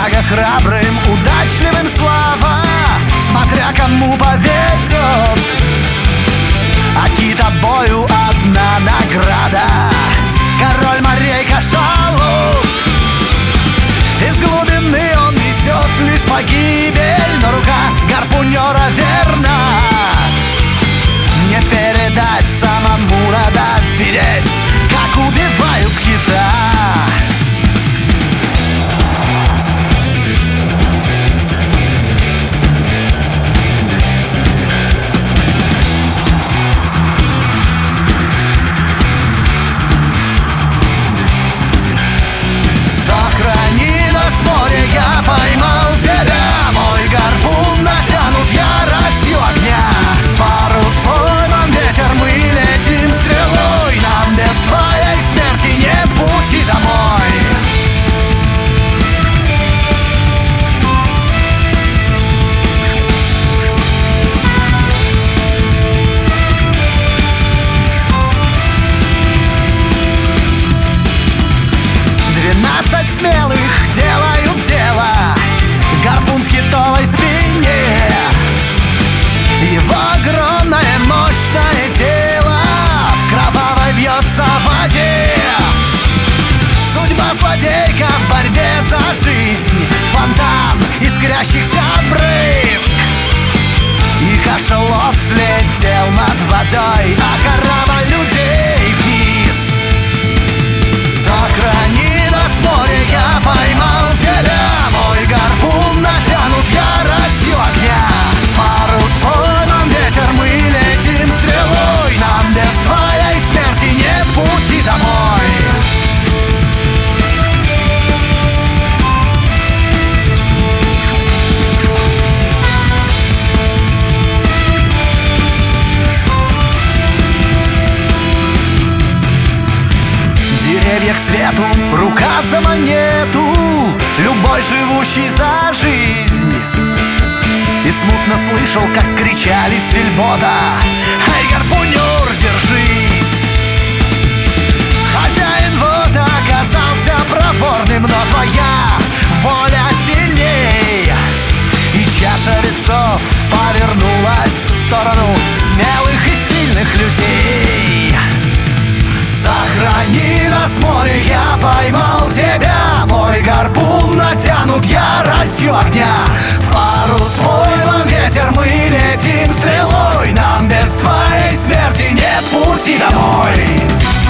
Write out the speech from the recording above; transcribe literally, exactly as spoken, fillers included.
благо храбрым, удачливым слава, смотря кому повезет. А китобою одна награда — король морей кашалот. Из глубины он несет лишь погибель, но рука гарпунера верна. Не передать, самому рада видеть, как убивают кита. Сохрани нас, море, я поймал тебя. Мой гарпун натянут яростью огня. В парус пойман ветер, мы летим стрелой. Нам без твоей смерти нет пути домой. Двенадцать смелых делают дело, гарпун в китовой спине. Его огромное мощное тело в кровавой бьется в воде. Судьба злодейка в борьбе за жизнь, фонтан искрящихся брызг. И кашалот взлетел над водой, а корабль людей вниз. Сохрани нас, море, я поймал тебя. Мой гарпун натянут яростью огня. В парус пойман ветер, мы летим стрелой. Нам без твоей смерти нет пути домой. Деревья к свету, рука за монету, любой живущий за жизнь. И смутно слышал, как кричали с вельбота: «Эй, гарпунер, держись!» Хозяин вот оказался проворным, но твоя воля сильней. И чаша весов повернулась в сторону смелых и сильных людей. Сохрани нас, море, я поймал тебя. Мой гарпун натянут яростью огня. В парус пойман ветер, мы летим стрелой. Нам без твоей смерти нет пути домой.